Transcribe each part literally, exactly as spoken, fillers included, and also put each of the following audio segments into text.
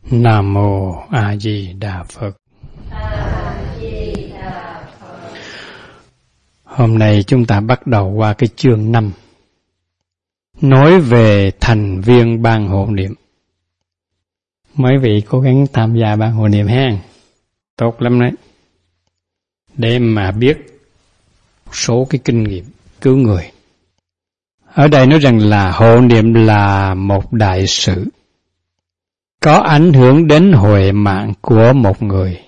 Nam Mô A Di Đà Phật. A Di Đà Phật. Hôm nay chúng ta bắt đầu qua cái chương năm, nói về thành viên ban hộ niệm. Mấy vị cố gắng tham gia ban hộ niệm ha, tốt lắm đấy, để mà biết số cái kinh nghiệm cứu người. Ở đây nói rằng là hộ niệm là một đại sự, có ảnh hưởng đến huệ mạng của một người.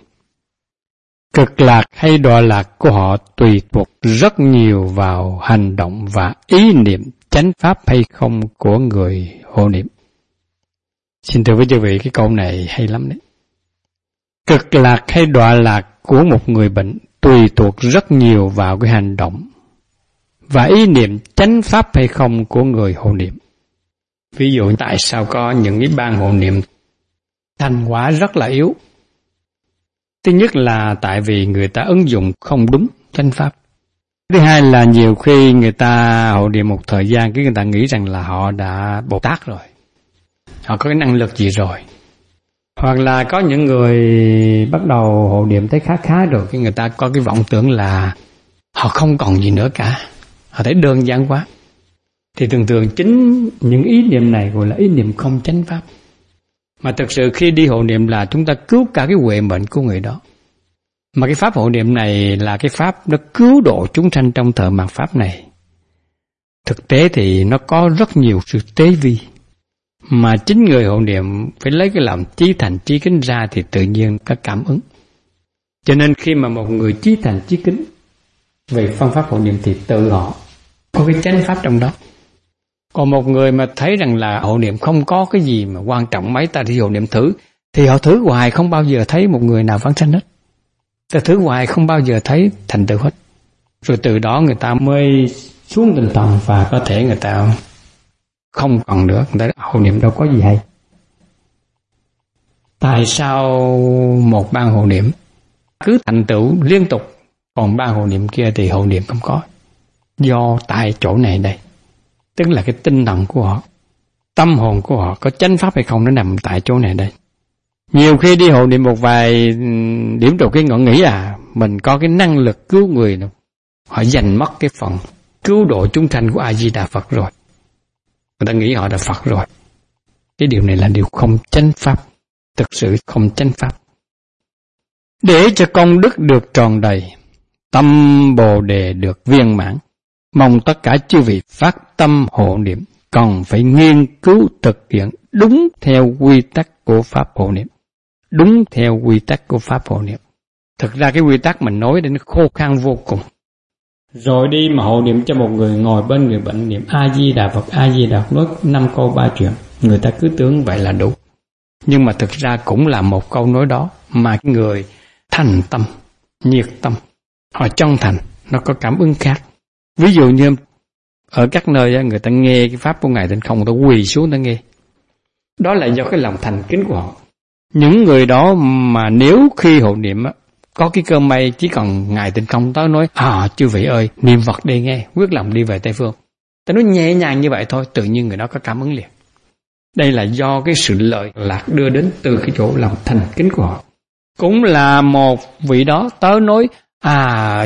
Cực lạc hay đọa lạc của họ tùy thuộc rất nhiều vào hành động và ý niệm chánh pháp hay không của người hộ niệm. Xin thưa với quý vị, cái câu này hay lắm đấy. Cực lạc hay đọa lạc của một người bệnh tùy thuộc rất nhiều vào cái hành động và ý niệm chánh pháp hay không của người hộ niệm. Ví dụ tại sao có những cái ban hộ niệm thành quả rất là yếu? Thứ nhất là tại vì người ta ứng dụng không đúng chánh pháp. Thứ hai là nhiều khi người ta hộ niệm một thời gian, cái người ta nghĩ rằng là họ đã Bồ Tát rồi, họ có cái năng lực gì rồi. Hoặc là có những người bắt đầu hộ niệm thấy khá khá rồi, cái người ta có cái vọng tưởng là họ không còn gì nữa cả, họ thấy đơn giản quá. Thì thường thường chính những ý niệm này gọi là ý niệm không chánh pháp. Mà thực sự khi đi hộ niệm là chúng ta cứu cả cái huệ mệnh của người đó. Mà cái pháp hộ niệm này là cái pháp nó cứu độ chúng sanh trong thời mạt pháp này. Thực tế thì nó có rất nhiều sự tế vi, mà chính người hộ niệm phải lấy cái lòng chí thành chí kính ra thì tự nhiên có cảm ứng. Cho nên khi mà một người chí thành chí kính về phương pháp hộ niệm thì tự họ có cái chánh pháp trong đó. Còn một người mà thấy rằng là hộ niệm không có cái gì mà quan trọng mấy, ta đi hộ niệm thử, thì họ thử hoài không bao giờ thấy một người nào vãng sanh hết. Ta thử hoài không bao giờ thấy thành tựu hết. Rồi từ đó người ta mới xuống tinh thần và có thể người ta không còn nữa, người ta hộ niệm đâu có gì hay. Tại sao một ban hộ niệm cứ thành tựu liên tục, còn ban hộ niệm kia thì hộ niệm không có? Do tại chỗ này đây, tức là cái tinh thần của họ, tâm hồn của họ có chánh pháp hay không, nó nằm tại chỗ này đây. Nhiều khi đi hộ niệm một vài điểm đầu cái ngọn nghĩ à, mình có cái năng lực cứu người đâu. Họ giành mất cái phần cứu độ chúng sanh của A Di Đà Phật rồi. Người ta nghĩ họ là Phật rồi. Cái điều này là điều không chánh pháp, thực sự không chánh pháp. Để cho công đức được tròn đầy, tâm Bồ Đề được viên mãn, mong tất cả chư vị phát tâm hộ niệm còn phải nghiên cứu thực hiện đúng theo quy tắc của pháp hộ niệm. Đúng theo quy tắc của pháp hộ niệm. Thực ra cái quy tắc mình nói đến nó khô khan vô cùng. Rồi đi mà hộ niệm cho một người ngồi bên người bệnh niệm A Di Đà Phật, A Di Đà Phật, nói năm câu ba chuyện, người ta cứ tưởng vậy là đủ. Nhưng mà thực ra cũng là một câu nói đó mà cái người thành tâm, nhiệt tâm, họ chân thành, nó có cảm ứng khác. Ví dụ như ở các nơi người ta nghe cái pháp của Ngài Tịnh Không, người ta quỳ xuống người ta nghe. Đó là do cái lòng thành kính của họ. Những người đó mà nếu khi hộ niệm có cái cơ may chỉ cần Ngài Tịnh Không tới nói à chư vị ơi, niệm Phật đi nghe, quyết lòng đi về Tây Phương. Ta nói nhẹ nhàng như vậy thôi, tự nhiên người đó có cảm ứng liền. Đây là do cái sự lợi lạc đưa đến từ cái chỗ lòng thành kính của họ. Cũng là một vị đó tới nói à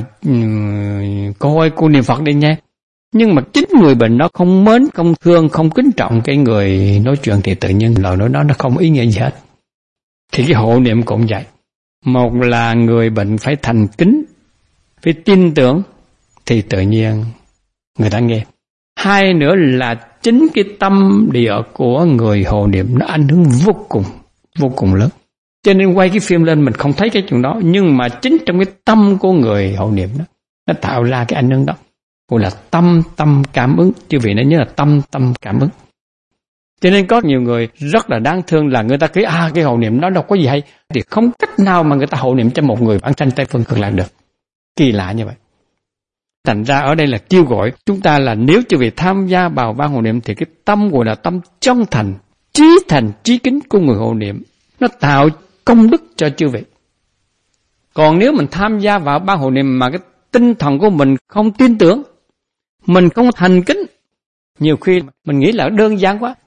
cô ơi, cô niệm Phật đi nha. Nhưng mà chính người bệnh đó không mến, không thương, không kính trọng cái người nói chuyện thì tự nhiên lời nói đó nó không ý nghĩa gì hết. Thì cái hộ niệm cũng vậy. Một là người bệnh phải thành kính, phải tin tưởng thì tự nhiên người ta nghe. Hai nữa là chính cái tâm địa của người hộ niệm nó ảnh hưởng vô cùng, vô cùng lớn. Cho nên quay cái phim lên mình không thấy cái chuyện đó, nhưng mà chính trong cái tâm của người hộ niệm đó, nó tạo ra cái ảnh hưởng đó. Gọi là tâm tâm cảm ứng, chứ vì nó nhớ là tâm tâm cảm ứng. Cho nên có nhiều người rất là đáng thương là người ta cứ à cái hộ niệm nó đâu có gì hay, thì không cách nào mà người ta hộ niệm cho một người vãng sanh Tây Phương Cực Lạc được. Kỳ lạ như vậy. Thành ra ở đây là kêu gọi chúng ta là nếu chư vị tham gia vào ban hộ niệm thì cái tâm gọi là tâm chân thành, trí thành, trí kính của người hộ niệm, nó tạo công đức cho chư vị. Còn nếu mình tham gia vào ban hộ niệm mà cái tinh thần của mình không tin tưởng, mình không thành kính, nhiều khi mình nghĩ là đơn giản quá,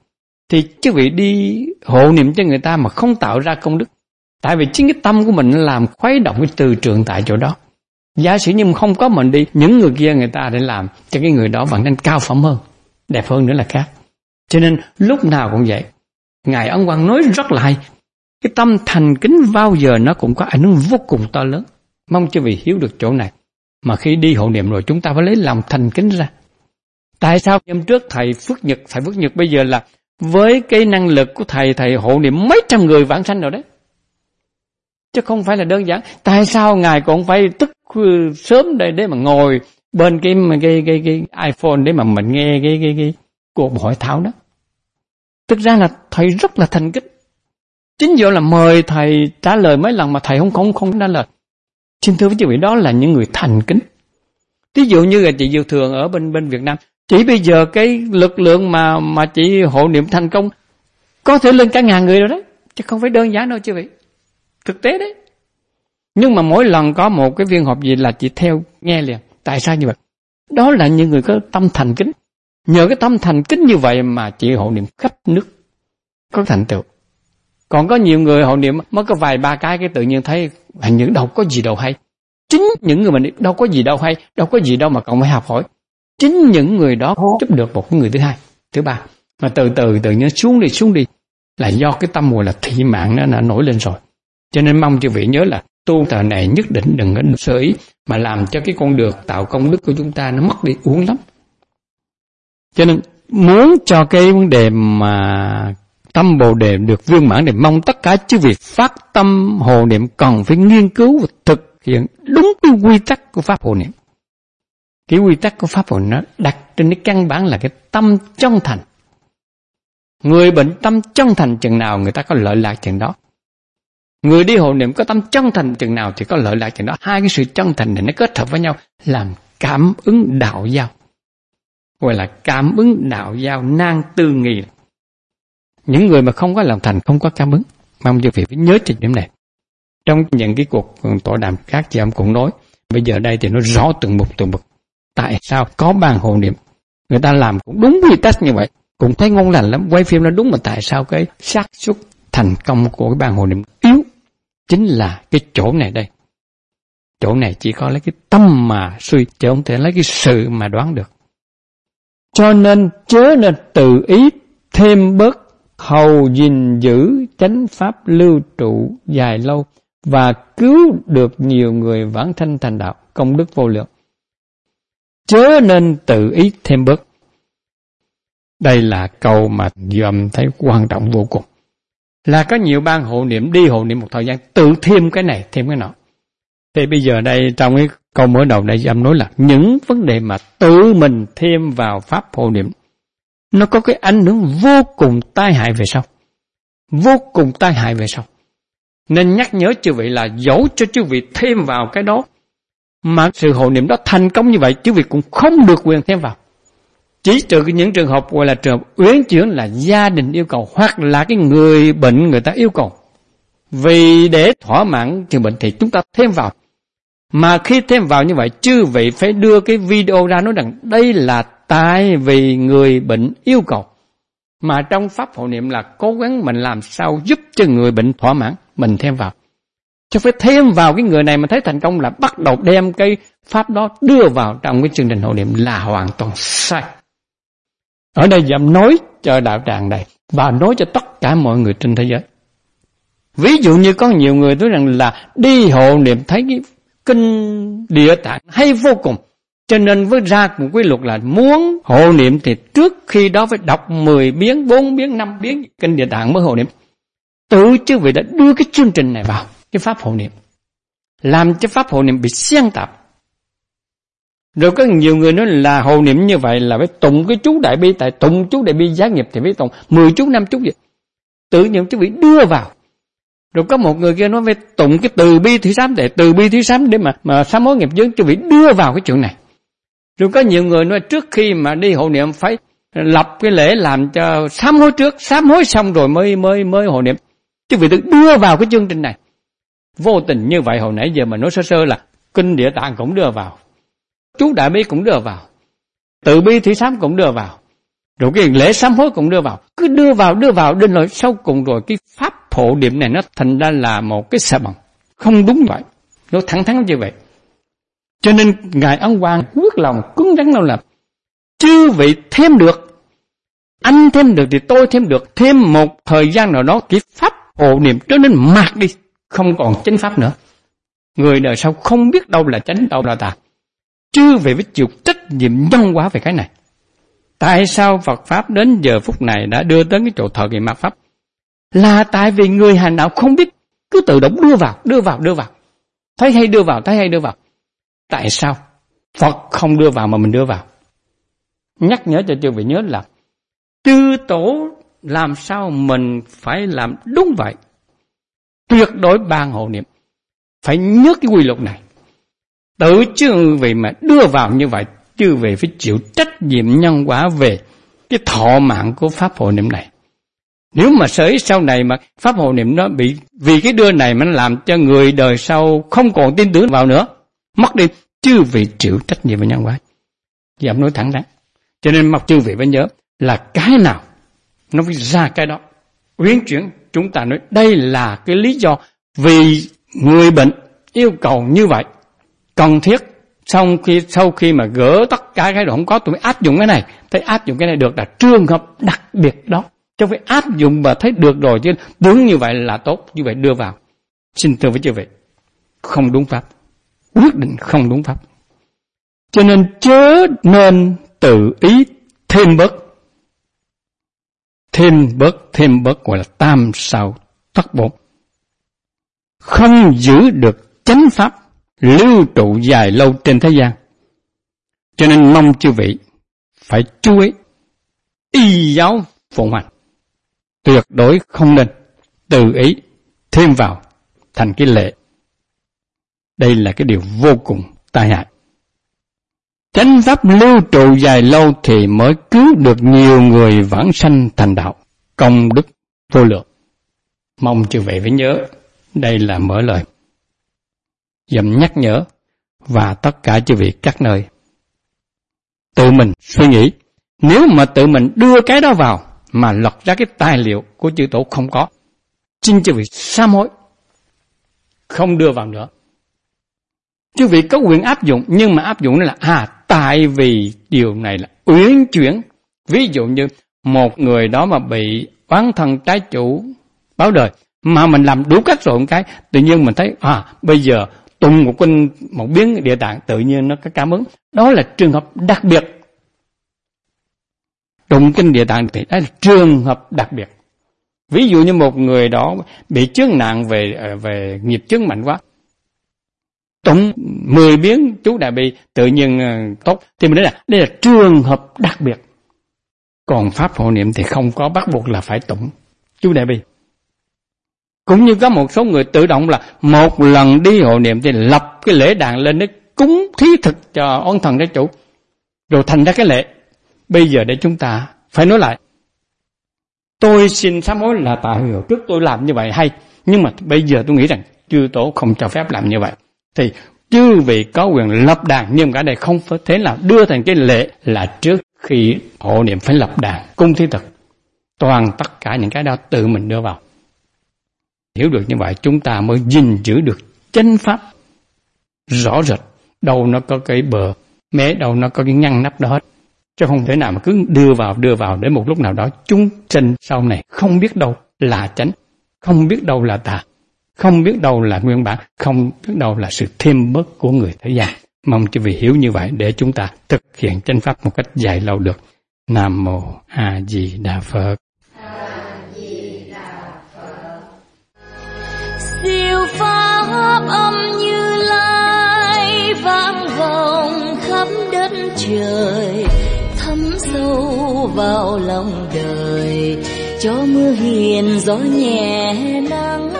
thì chứ vị đi hộ niệm cho người ta mà không tạo ra công đức. Tại vì chính cái tâm của mình làm khuấy động cái từ trường tại chỗ đó. Giả sử như không có mình đi, những người kia người ta để làm cho cái người đó bằng nên cao phẩm hơn, đẹp hơn nữa là khác. Cho nên lúc nào cũng vậy. Ngài Ấn Quang nói rất là hay. Cái tâm thành kính bao giờ nó cũng có ảnh hưởng vô cùng to lớn. Mong cho vị hiểu được chỗ này. Mà khi đi hộ niệm rồi chúng ta phải lấy lòng thành kính ra. Tại sao hôm trước thầy Phước Nhật, thầy Phước Nhật bây giờ là với cái năng lực của thầy, thầy hộ niệm mấy trăm người vãng sanh rồi đấy. Chứ không phải là đơn giản. Tại sao Ngài còn phải thức sớm đây để mà ngồi bên cái cái cái cái iPhone để mà mình nghe cái cái cái cuộc hội thảo đó? Thực ra là thầy rất là thành kính. Chính do là mời thầy trả lời mấy lần mà thầy không không không trả lời. Xin thưa với quý vị, đó là những người thành kính. Ví dụ như là chị Diệu Thường ở bên bên Việt Nam, chỉ bây giờ cái lực lượng mà mà chị hộ niệm thành công có thể lên cả ngàn người rồi đấy, chứ không phải đơn giản đâu chứ vị. Thực tế đấy. Nhưng mà mỗi lần có một cái viên họp gì là chị theo nghe liền. Tại sao như vậy? Đó là những người có tâm thành kính. Nhờ cái tâm thành kính như vậy mà chị hộ niệm khắp nước có thành tựu. Còn có nhiều người hộ niệm mới có vài ba cái cái tự nhiên thấy hình như đâu có gì đâu hay. Chính những người mình đâu có gì đâu hay, đâu có gì đâu mà còn phải học hỏi. Chính những người đó giúp được một người thứ hai, thứ ba. Mà từ từ tự nhiên xuống đi xuống đi là do cái tâm gọi là thị mạng nó đã nổi lên rồi. Cho nên mong chư vị nhớ là tu tờ này nhất định đừng có sơ ý mà làm cho cái con đường tạo công đức của chúng ta nó mất đi uổng lắm. Cho nên muốn cho cái vấn đề mà tâm Bồ Đề được viên mãn thì mong tất cả chư vị phát tâm hộ niệm cần phải nghiên cứu và thực hiện đúng cái quy tắc của pháp hộ niệm. Cái quy tắc của pháp hộ niệm nó đặt trên cái căn bản là cái tâm chân thành. Người bệnh tâm chân thành chừng nào người ta có lợi lạc chừng đó. Người đi hộ niệm có tâm chân thành chừng nào thì có lợi lạc chừng đó. Hai cái sự chân thành này nó kết hợp với nhau làm cảm ứng đạo giao. Gọi là cảm ứng đạo giao nan tư nghị. Những người mà không có lòng thành không có cảm ứng. Mong quý vị phải nhớ trên điểm này. Trong những cái cuộc tọa đàm khác chị em cũng nói. Bây giờ đây thì nó rõ từng mục từng mục. Tại sao có bàn hộ niệm? Người ta làm cũng đúng quy tắc như vậy. Cũng thấy ngon lành lắm. Quay phim nó đúng mà tại sao cái xác suất thành công của cái bàn hộ niệm yếu? Chính là cái chỗ này đây. Chỗ này chỉ có lấy cái tâm mà suy, chứ không thể lấy cái sự mà đoán được. Cho nên chớ nên tự ý thêm bớt, hầu gìn giữ chánh pháp lưu trụ dài lâu và cứu được nhiều người vãng sanh thành đạo, công đức vô lượng. Chớ nên tự ý thêm bớt. Đây là câu mà dòm thấy quan trọng vô cùng. Là có nhiều ban hộ niệm đi hộ niệm một thời gian tự thêm cái này, thêm cái nọ. Thì bây giờ đây trong cái câu mở đầu đây dòm nói là những vấn đề mà tự mình thêm vào pháp hộ niệm nó có cái ảnh hưởng vô cùng tai hại về sau. Vô cùng tai hại về sau. Nên nhắc nhớ chư vị là dẫu cho chư vị thêm vào cái đó mà sự hộ niệm đó thành công như vậy, chư vị cũng không được quyền thêm vào. Chỉ trừ những trường hợp gọi là trường hợp uyển chuyển là gia đình yêu cầu hoặc là cái người bệnh người ta yêu cầu. Vì để thỏa mãn trường bệnh thì chúng ta thêm vào. Mà khi thêm vào như vậy, chư vị phải đưa cái video ra nói rằng đây là tại vì người bệnh yêu cầu. Mà trong pháp hộ niệm là cố gắng mình làm sao giúp cho người bệnh thỏa mãn, mình thêm vào. Chứ phải thêm vào cái người này mà thấy thành công là bắt đầu đem cái pháp đó đưa vào trong cái chương trình hộ niệm là hoàn toàn sai. Ở đây dám nói cho đạo tràng này và nói cho tất cả mọi người trên thế giới. Ví dụ như có nhiều người nói rằng là đi hộ niệm thấy cái kinh Địa Tạng hay vô cùng. Cho nên với ra một quy luật là muốn hộ niệm thì trước khi đó phải đọc mười biến, bốn biến, năm biến kinh Địa Tạng mới hộ niệm. Tự chứ vị đã đưa cái chương trình này vào cái pháp hộ niệm, làm cho pháp hộ niệm bị xen tạp. Rồi có nhiều người nói là hộ niệm như vậy là phải tụng cái chú đại bi, tại tụng chú đại bi giá nghiệp thì phải tụng mười chú, năm chú vậy. Tự nhiên chứ bị đưa vào. Rồi có một người kia nói phải tụng cái từ bi thủy sám để từ bi thủy sám để mà mà sám hối nghiệp chướng, chứ bị đưa vào cái chuyện này. Rồi có nhiều người nói trước khi mà đi hộ niệm phải lập cái lễ làm cho sám hối trước, sám hối xong rồi mới mới mới hộ niệm. Chứ vì được đưa vào cái chương trình này. Vô tình như vậy hồi nãy giờ mà nói sơ sơ là kinh Địa Tạng cũng đưa vào, chú đại bi cũng đưa vào, từ bi thủy sám cũng đưa vào. Rồi cái lễ sám hối cũng đưa vào. Cứ đưa vào, đưa vào, đến rồi sau cùng rồi cái pháp hộ niệm này nó thành ra là một cái xà bồng. Không đúng vậy. Nó thẳng thắn như vậy. Cho nên Ngài Ấn Quang quyết lòng cứng rắn đâu là chư vị thêm được, anh thêm được thì tôi thêm được, thêm một thời gian nào đó cái pháp hộ niệm trở nên mạt đi, không còn chánh pháp nữa. Người đời sau không biết đâu là chánh, đâu là tà. Chư vị phải chịu trách nhiệm nhân quả về cái này. Tại sao Phật Pháp đến giờ phút này đã đưa tới cái chỗ thờ kỳ mạt Pháp? Là tại vì người hành đạo không biết, cứ tự động đưa vào, đưa vào, đưa vào. Thấy hay đưa vào, thấy hay đưa vào. Tại sao Phật không đưa vào mà mình đưa vào? Nhắc nhở cho chư vị nhớ là chư tổ làm sao mình phải làm đúng vậy. Tuyệt đối ban hộ niệm. Phải nhớ cái quy luật này. Tự chư vị mà đưa vào như vậy, chư vị phải chịu trách nhiệm nhân quả về cái thọ mạng của pháp hộ niệm này. Nếu mà sởi sau này mà pháp hộ niệm nó bị vì cái đưa này mà nó làm cho người đời sau không còn tin tưởng vào nữa, mất đi, chư vị chịu trách nhiệm về nhân quả. Vì ông nói thẳng thắn. Cho nên mặc chư vị phải nhớ là cái nào nó phải ra cái đó. Uyển chuyển chúng ta nói đây là cái lý do vì người bệnh yêu cầu như vậy, cần thiết. Sau khi sau khi mà gỡ tất cả cái đó không có, tôi mới áp dụng cái này. Thấy áp dụng cái này được là trường hợp đặc biệt đó. Chứ phải áp dụng và thấy được rồi chứ đúng như vậy là tốt, như vậy đưa vào. Xin thưa với chư vị, không đúng pháp, quyết định không đúng pháp. Cho nên chớ nên tự ý thêm bớt, thêm bớt, thêm bớt gọi là tam sao thất bổn. Không giữ được chánh pháp lưu trụ dài lâu trên thế gian. Cho nên mong chư vị phải chú ý y giáo phụng hành, tuyệt đối không nên tự ý thêm vào thành cái lệ. Đây là cái điều vô cùng tai hại. Chánh pháp lưu trụ dài lâu thì mới cứu được nhiều người vãng sanh thành đạo, công đức vô lượng. Mong chư vị phải nhớ, đây là mở lời dầm nhắc nhở và tất cả chư vị các nơi. Tự mình suy nghĩ, nếu mà tự mình đưa cái đó vào mà lật ra cái tài liệu của chư tổ không có, xin chư vị sám hối, không đưa vào nữa. Chư vị có quyền áp dụng, nhưng mà áp dụng là à tại vì điều này là uyển chuyển. Ví dụ như một người đó mà bị oán thân trái chủ báo đời, mà mình làm đủ cách rồi một cái, tự nhiên mình thấy à bây giờ tụng một kinh một biến địa tạng tự nhiên nó có cảm ứng. Đó là trường hợp đặc biệt. Tụng kinh địa tạng thì đó là trường hợp đặc biệt. Ví dụ như một người đó bị chướng nạn về về nghiệp chướng mạnh quá, tụng mười biến chú đại bi tự nhiên tốt, thì mình nói là đây là trường hợp đặc biệt. Còn pháp hộ niệm thì không có bắt buộc là phải tụng chú đại bi. Cũng như có một số người tự động là một lần đi hộ niệm thì lập cái lễ đàn lên để cúng thí thực cho oán thần trái chủ, rồi thành ra cái lễ. Bây giờ để chúng ta phải nói lại, tôi xin sám hối là tại hồi trước tôi làm như vậy hay, nhưng mà bây giờ tôi nghĩ rằng chư tổ không cho phép làm như vậy. Thì chư vị có quyền lập đàn, nhưng cả đây không phải thế nào đưa thành cái lễ là trước khi hộ niệm phải lập đàn cung thí thực. Toàn tất cả những cái đó tự mình đưa vào. Hiểu được như vậy chúng ta mới gìn giữ được chánh pháp rõ rệt. Đâu nó có cái bờ mé, đâu nó có cái ngăn nắp đó hết. Chứ không thể nào mà cứ đưa vào đưa vào để một lúc nào đó chúng sinh sau này không biết đâu là chánh, không biết đâu là tà, không biết đâu là nguyên bản, không biết đâu là sự thêm bớt của người thế gian. Mong chư vị hiểu như vậy để chúng ta thực hiện chánh pháp một cách dài lâu được. Nam Mô A Di Đà Phật. Siêu pháp âm Như Lai vang vọng khắp đất trời, thấm sâu vào lòng đời, cho mưa hiền gió nhẹ nắng